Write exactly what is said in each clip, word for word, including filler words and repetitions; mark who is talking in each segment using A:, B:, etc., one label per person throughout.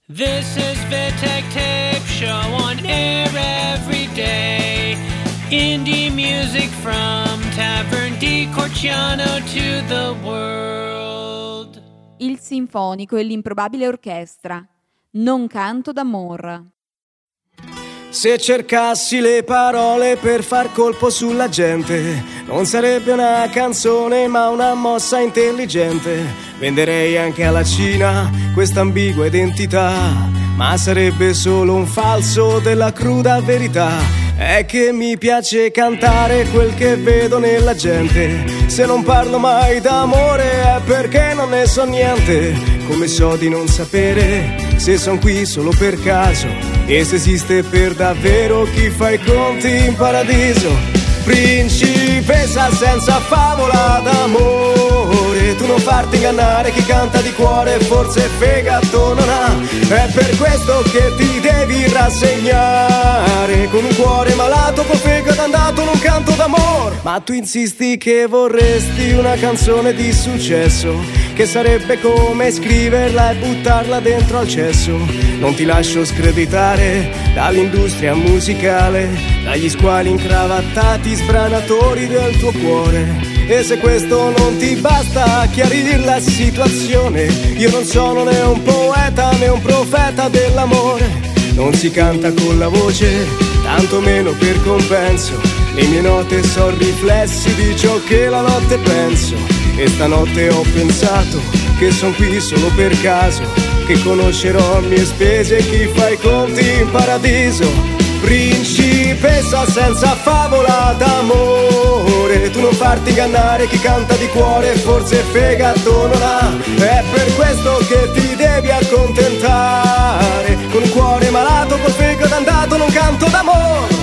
A: This is Vitek Tape Show on air every day. Indie music from Tavern di Corciano to the world.
B: Il sinfonico e l'improbabile orchestra. Non canto d'amor.
C: Se cercassi le parole per far colpo sulla gente, non sarebbe una canzone ma una mossa intelligente. Venderei anche alla Cina questa ambigua identità, ma sarebbe solo un falso della cruda verità. È che mi piace cantare quel che vedo nella gente. Se non parlo mai d'amore è perché non ne so niente. Come so di non sapere se son qui solo per caso e se esiste per davvero chi fa i conti in paradiso. Principessa senza favola d'amore, tu non farti ingannare, chi canta di cuore forse fegato non ha. È per questo che ti devi rassegnare, con un cuore malato, col fegato andato, non canto d'amor. Ma tu insisti che vorresti una canzone di successo, che sarebbe come scriverla e buttarla dentro al cesso. Non ti lascio screditare dall'industria musicale, dagli squali incravattati sbranatori del tuo cuore. E se questo non ti basta chiarire la situazione, io non sono né un poeta né un profeta dell'amore. Non si canta con la voce, tanto meno per compenso. Le mie note sono riflessi di ciò che la notte penso. E stanotte ho pensato che son qui solo per caso, che conoscerò a mie spese chi fa i conti in paradiso. Principessa senza favola d'amore, tu non farti ingannare, chi canta di cuore forse fegato non ha. È per questo che ti devi accontentare, con un cuore malato, col fegato andato, non canto d'amore.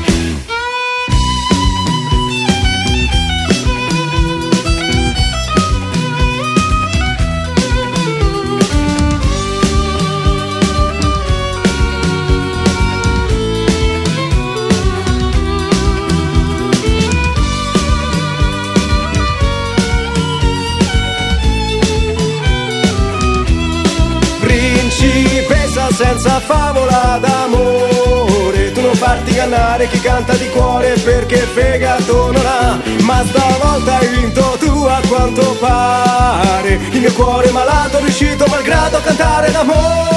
C: Principessa senza favola d'amore, tu non farti ingannare, chi canta di cuore perché fegato non ha. Ma stavolta hai vinto tu a quanto pare, il mio cuore malato è riuscito malgrado a cantare d'amore.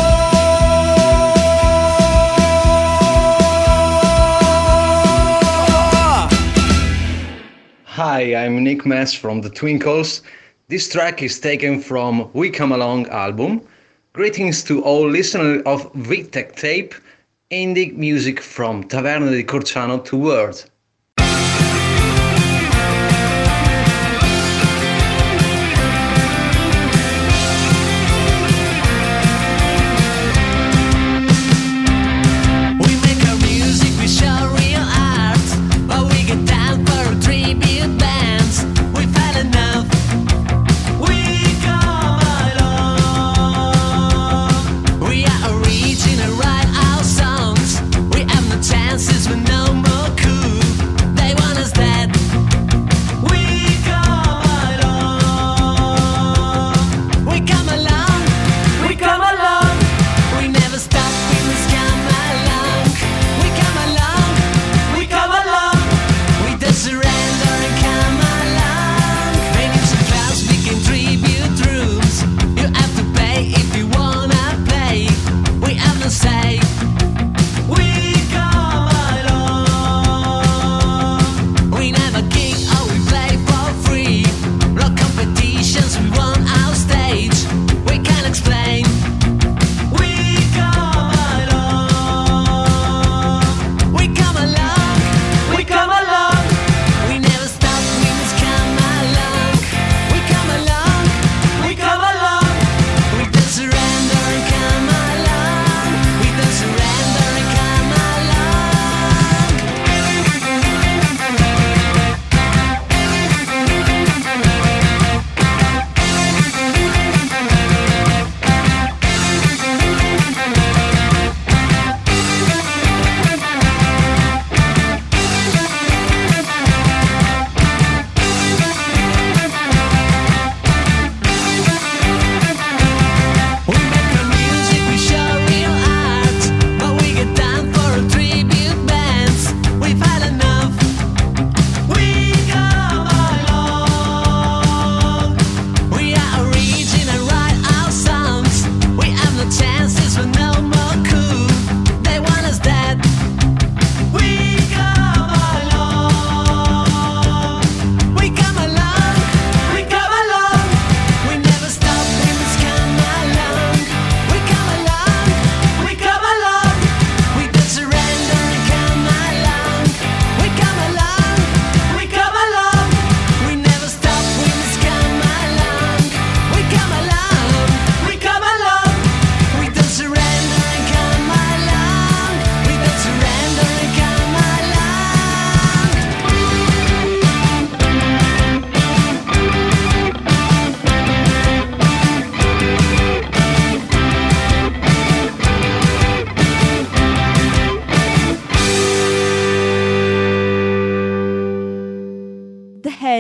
D: Hi, I'm Nick Mess from the Twinkles. This track is taken from We Come Along album. Greetings to all listeners of Vitek Tape, indie music from Taverna di Corciano to world.
E: Chances with no more cool.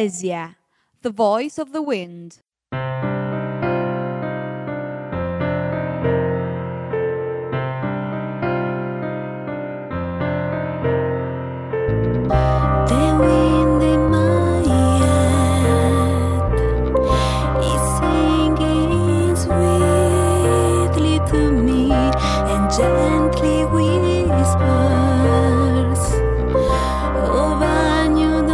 B: Poesia, The Voice of the Wind.
E: The wind in my head is singing sweetly to me and gently whispers of a new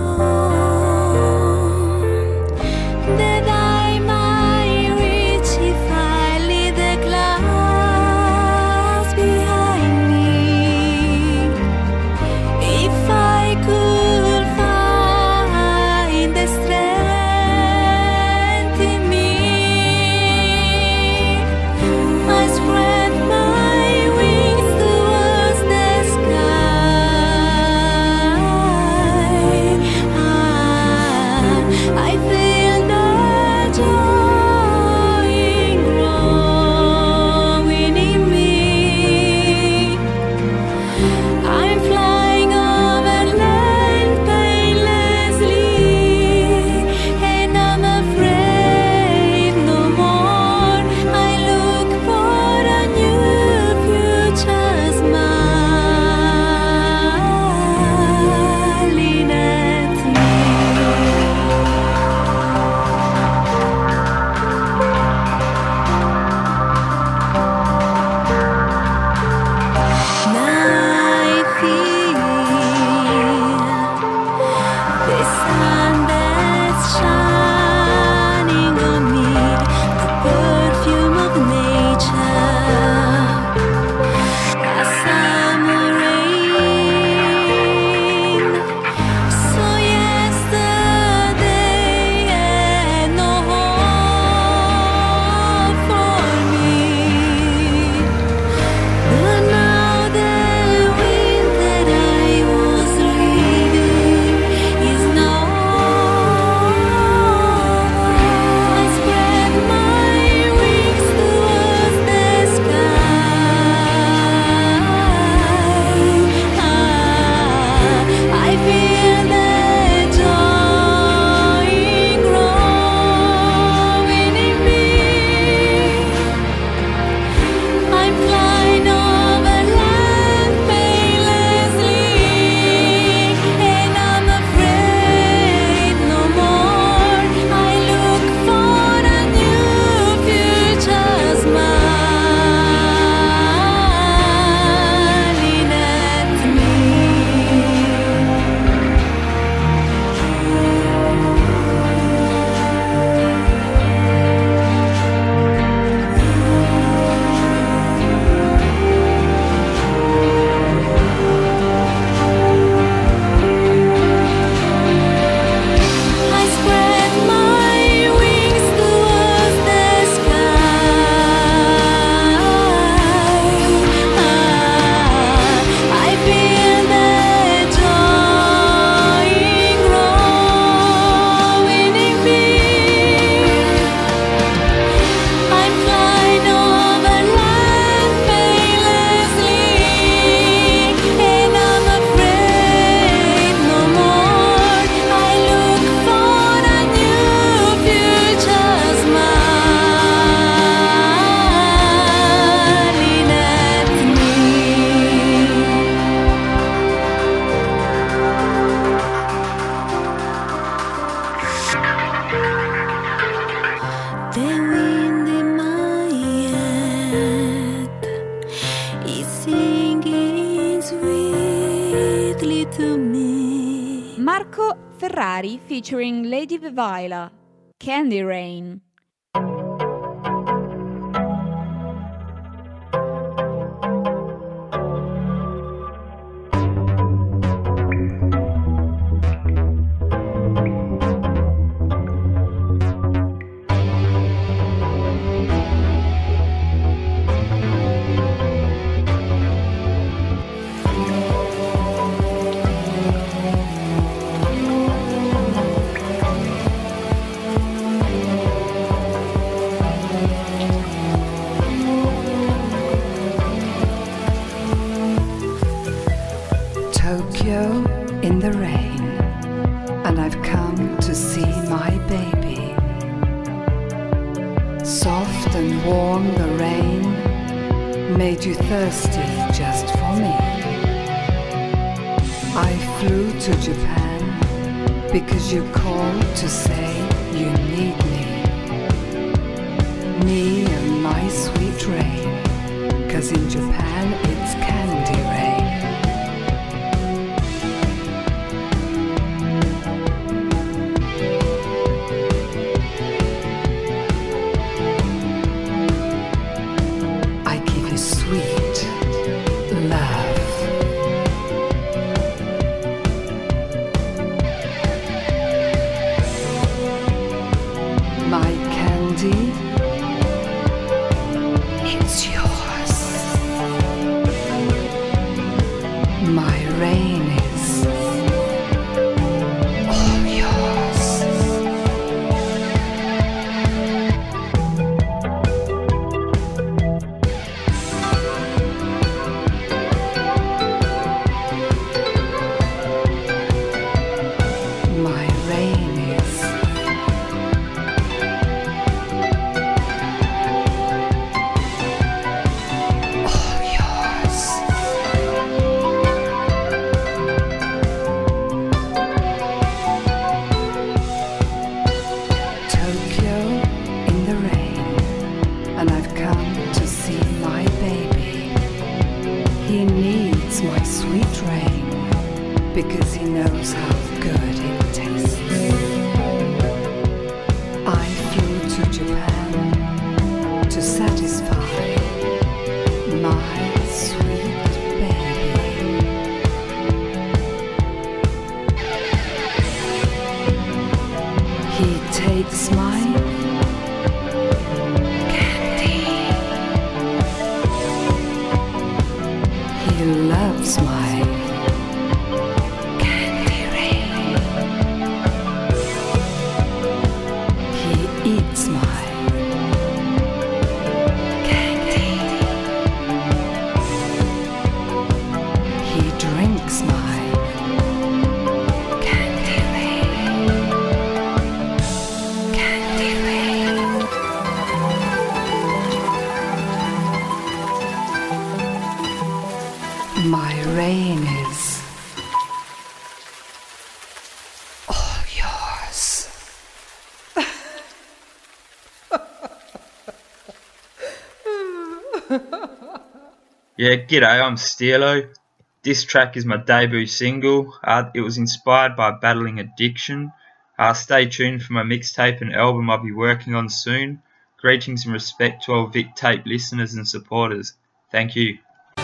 E: dawn, that I might reach if I leave the clouds behind me. If I could find the strength in me, I spread my wings towards the sky. Ah, I feel the joy growing in me. I'm flying over land painlessly, and I'm afraid no more. I look for a new future smiling at me. Now I feel the sun that's shining on me, the perfume of nature, a summer rain. So yesterday had no hope for me, but now the wind that I was leaving is now. I spread my wings towards the sky. Ah, I feel the joy growing in me. I'm flying over land painlessly, and I'm afraid no more. I look for a new future smiling at me. I spread my wings towards the sky. Ah, I feel the joy growing in me. I'm flying over land painlessly, and I'm afraid no more. I look for a new future smiling at me. The wind in my head is singing sweetly to me.
B: Marco Ferrari featuring Lady Vivaila, Candy Rain.
E: I
F: made you thirsty just for me. I flew to Japan because you called to say you need me. Me and my sweet rain, 'cause in Japan it's candy rain. I give you sweet love. My candy, it's yours. My rain is all yours. My rain is all yours. Tokyo in the rain, and I've come to see my baby. He needs my sweet rain because he knows how good it tastes. I flew to Japan to satisfy my sweet baby. He takes my candy. He loves my candy rain. He eats my candy. He drinks my candy rain. Candy rain. My rain is all yours.
G: Yeah, g'day, I'm Steelo. This track is my debut single. Uh, it was inspired by battling addiction. Uh, stay tuned for my mixtape and album I'll be working on soon. Greetings and respect to all Vic Tape listeners and supporters. Thank you.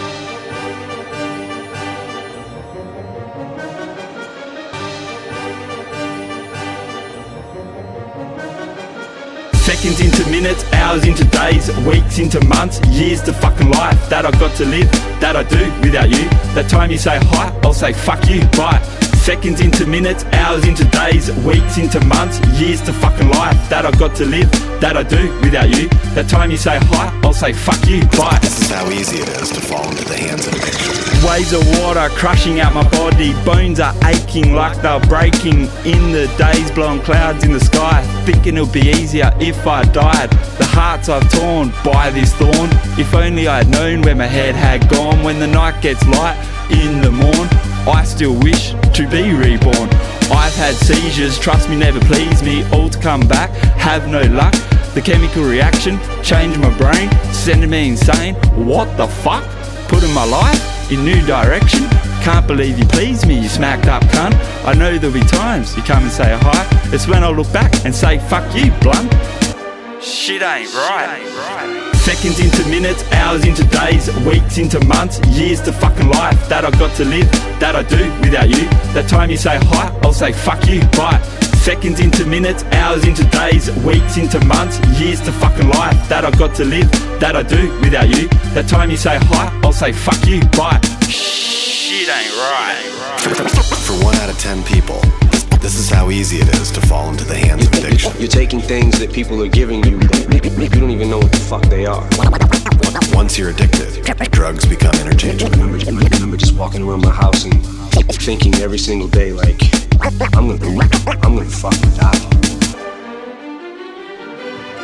H: Seconds into minutes, hours into days, weeks into months, years to fucking life that I've got to live, that I do without you. That time you say hi, I'll say fuck you, bye. Seconds into minutes, hours into days, weeks into months, years to fucking life that I've got to live, that I do without you. That time you say hi, I'll say fuck you, bye.
I: This is how easy it is to fall into the hands of addiction.
H: Waves of water crushing out my body, bones are aching like they're breaking in the days, blowing clouds in the sky, thinking it would be easier if I died. The hearts I've torn by this thorn, if only I had known where my head had gone. When the night gets light in the morn, I still wish to be reborn. I've had seizures, trust me, never please me, all to come back, have no luck. The chemical reaction changed my brain, sending me insane. What the fuck? Putting my life in new direction. Can't believe you pleased me, you smacked up cunt. I know there'll be times you come and say hi. It's when I look back and say fuck you, blunt. Shit ain't right. Shit ain't right. Seconds into minutes, hours into days, weeks into months, years to fucking life that I've got to live, that I do without you. That time you say hi, I'll say fuck you, bye. Seconds into minutes, hours into days, weeks into months, years to fucking life that I've got to live, that I do without you. That time you say hi, I'll say fuck you, bye. Shit ain't right.
I: For one out of ten people, this is how easy it is to fall into the hands of addiction.
J: You're taking things that people are giving you, you don't even know what the fuck they are.
I: Once you're addicted, drugs become interchangeable.
J: I remember, I remember just walking around my house and thinking every single day, like, I'm gonna, I'm gonna fucking die.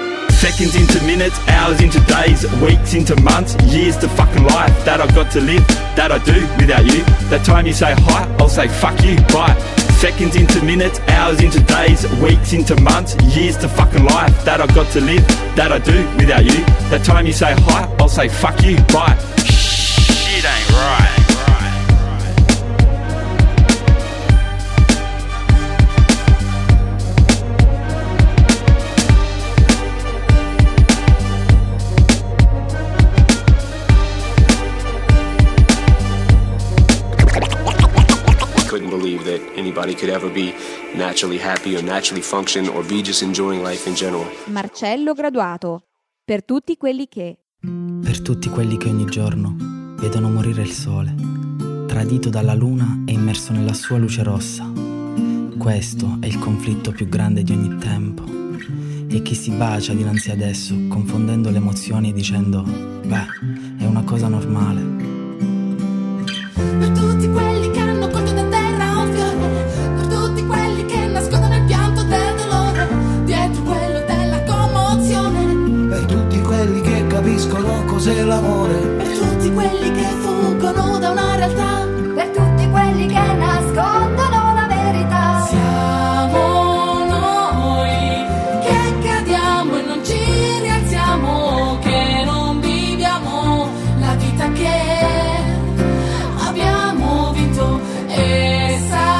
H: Seconds into minutes, hours into days, weeks into months, years to fucking life that I've got to live, that I do without you. That time you say hi, I'll say fuck you, bye. Seconds into minutes, hours into days, weeks into months, years to fucking life that I've got to live, that I do without you. That time you say hi, I'll say fuck you, bye. Shit ain't right.
J: Couldn't believe that anybody could ever be naturally happy or naturally function or be just enjoying life in general.
B: Marcello Graduato. Per tutti quelli che...
K: Per tutti quelli che ogni giorno vedono morire il sole, tradito dalla luna e immerso nella sua luce rossa. Questo è il conflitto più grande di ogni tempo. E chi si bacia dinanzi ad esso, confondendo le emozioni e dicendo, beh, è una cosa normale.
E: Per tutti quelli che hanno colto da terra un fiore, per tutti quelli che nascondono il pianto del dolore dietro quello della commozione,
L: per tutti quelli che capiscono cos'è l'amore,
E: per tutti quelli che fuggono da una realtà, per tutti quelli che nascondono la verità. Siamo noi che cadiamo e non ci rialziamo, che non viviamo la vita che abbiamo vinto, e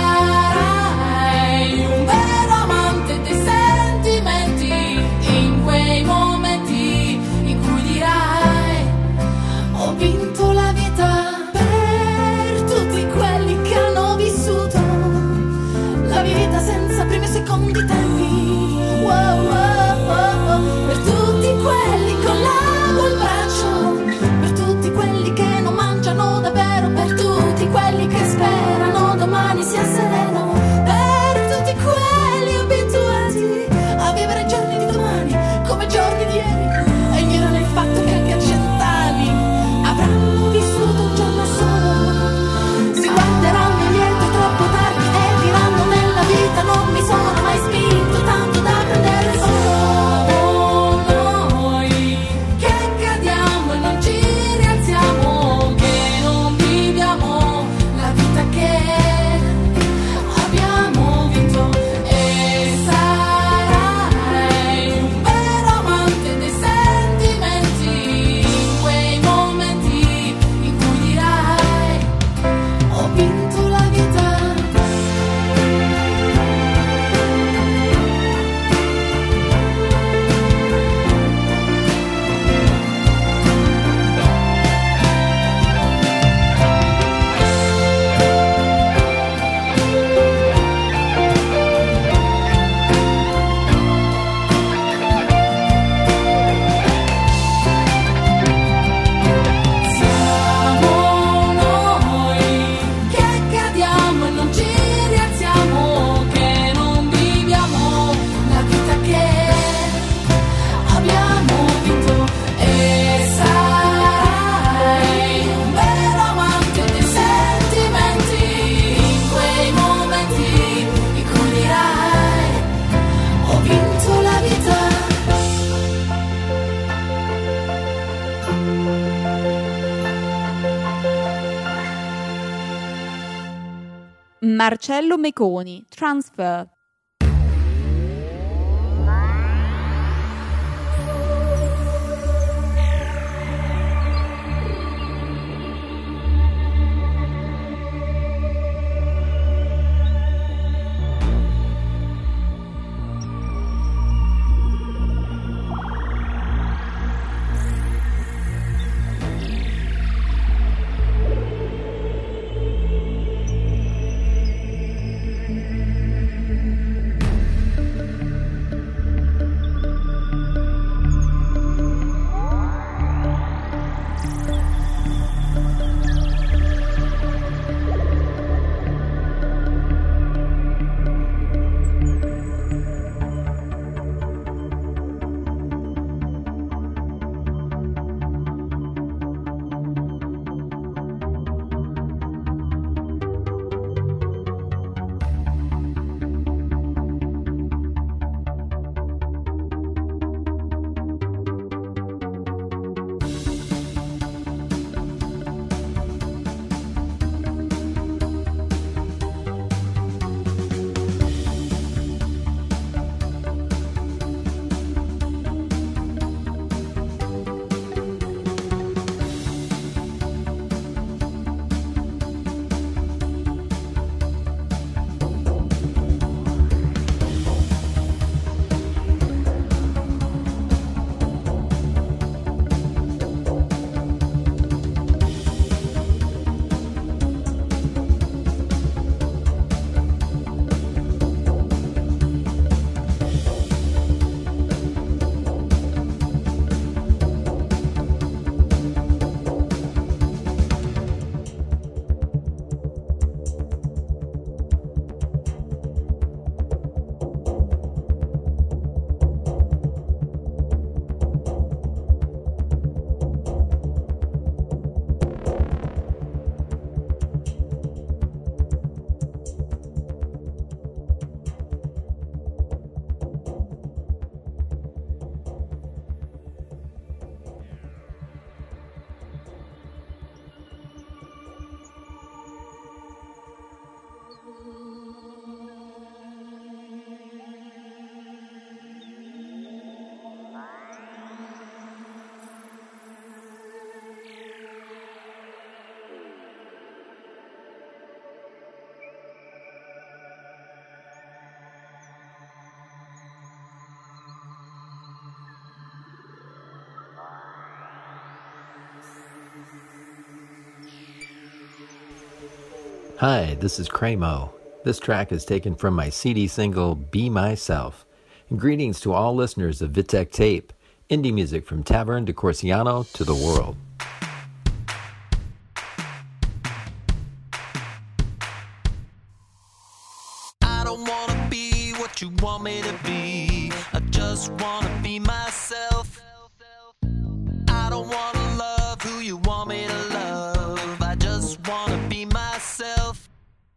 E: sarai un vero amante dei sentimenti in quei momenti in cui dirai ho vinto la vita. Per tutti quelli che hanno vissuto la vita senza primi e secondi tempi, wow, wow, wow. Per tutti quelli con l'ago al braccio, per tutti quelli che non mangiano davvero, per tutti quelli che sperano domani sia sereno, per tutti quelli abituati a vivere i giorni di domani come giorni di ieri, e ignorano il fatto che anche a cent'anni avranno vissuto un giorno solo. Si guarderanno indietro troppo tardi e diranno nella vita non mi sono mai spinto tanto da prendere solo. Noi che cadiamo e non ci rialziamo, che non viviamo la vita che abbiamo vinto, e sarai un vero amante dei sentimenti in quei momenti in cui dirai ho vinto la vita. Siamo noi che cadiamo e non ci rialziamo, che non viviamo la vita che abbiamo vinto, e sarai un vero amante dei sentimenti in quei momenti in cui dirai ho vinto la vita.
B: Marcello Meconi. Transfer.
M: Hi, this is Cremo. This track is taken from my C D single, Be Myself. And greetings to all listeners of Vitek Tape, indie music from Tavern de Corsiano to the world.
N: I don't wanna be what you want me to be. I just wanna be myself. I don't wanna love who you want me to love. I just wanna be myself.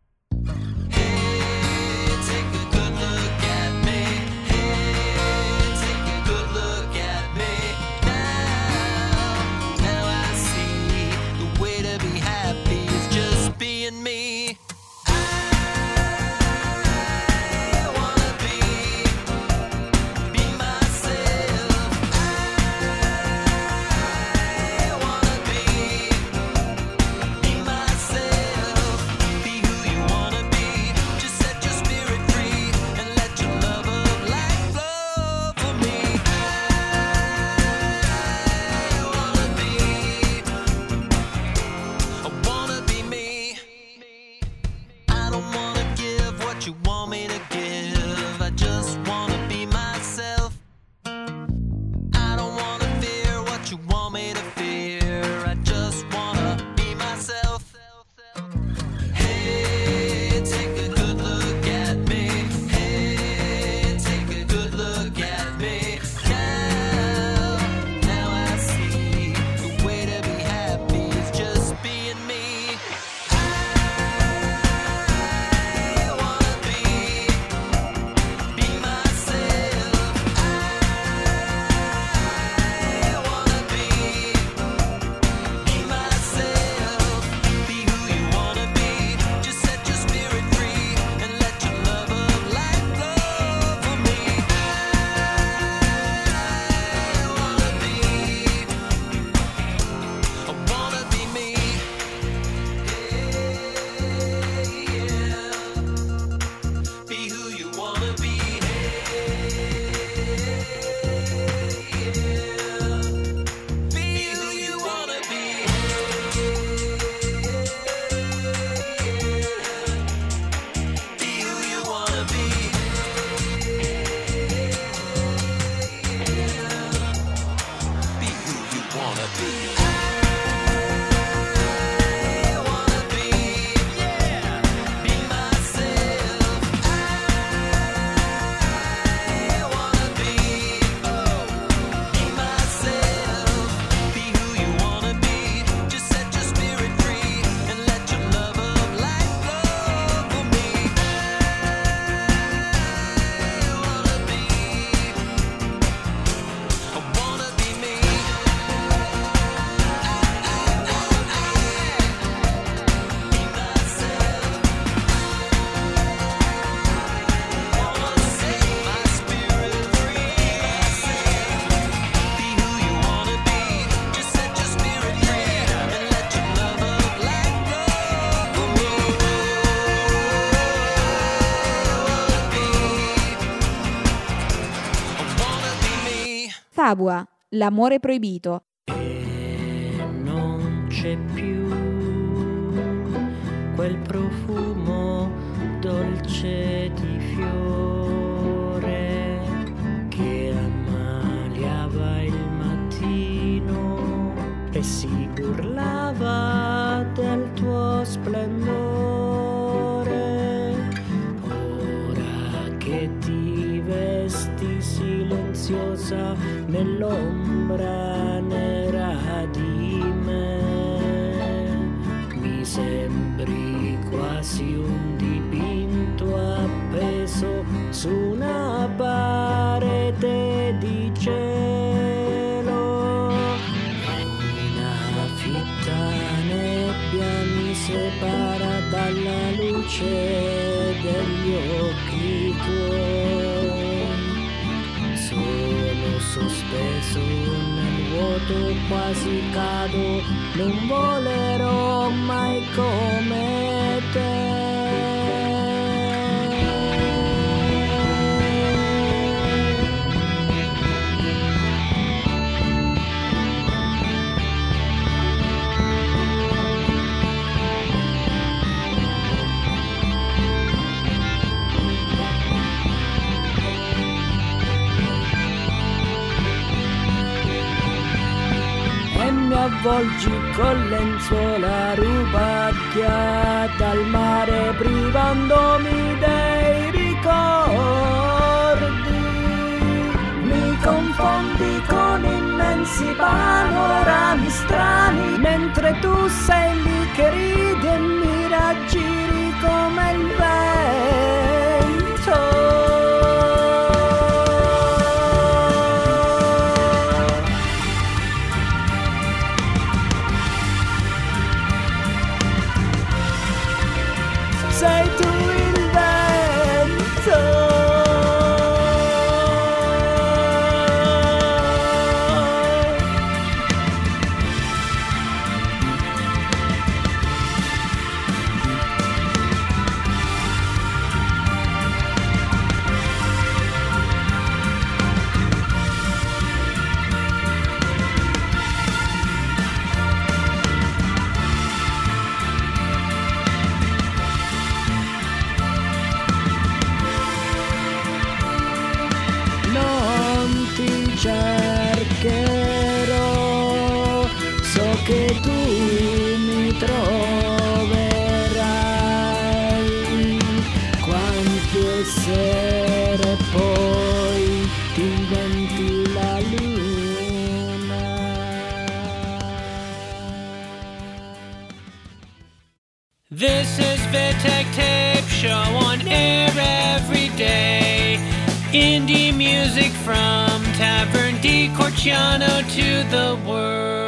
N: Hey, take a good look at me. Hey, take a good look at me. Now, now I see the way to be happy is just being me. You want me to give, I just wanna be myself. I don't wanna fear what you want me to fear, I just wanna be myself. Hey, take a good look at me. Hey, take a good look at me. Now, now I see the way to be happy is just being me.
B: Fabua, l'amore proibito.
O: E non c'è più quel profumo dolce di fiore che ammaliava il mattino e si burlava del tuo splendore. Ora che ti vesti silenziosa nell'ombra nera di me, mi sembri quasi un dipinto appeso su una parete di cielo. Una fitta nebbia mi separa dalla luce degli occhi tuoi. Sono sospeso nel vuoto, quasi cado, non volerò mai come te. avvolgi con lenzuola rubacchia dal mare privandomi dei ricordi. Mi confondi con immensi panorami strani, mentre tu sei lì che ridi e mi raggiri come il vento. Sei tu il vento. Cercherò, so che tu mi troverai, quante sere poi ti inventi la luna.
A: This is Vitek Tape Show on air every day. Indie music from Tavern di Corciano to the world.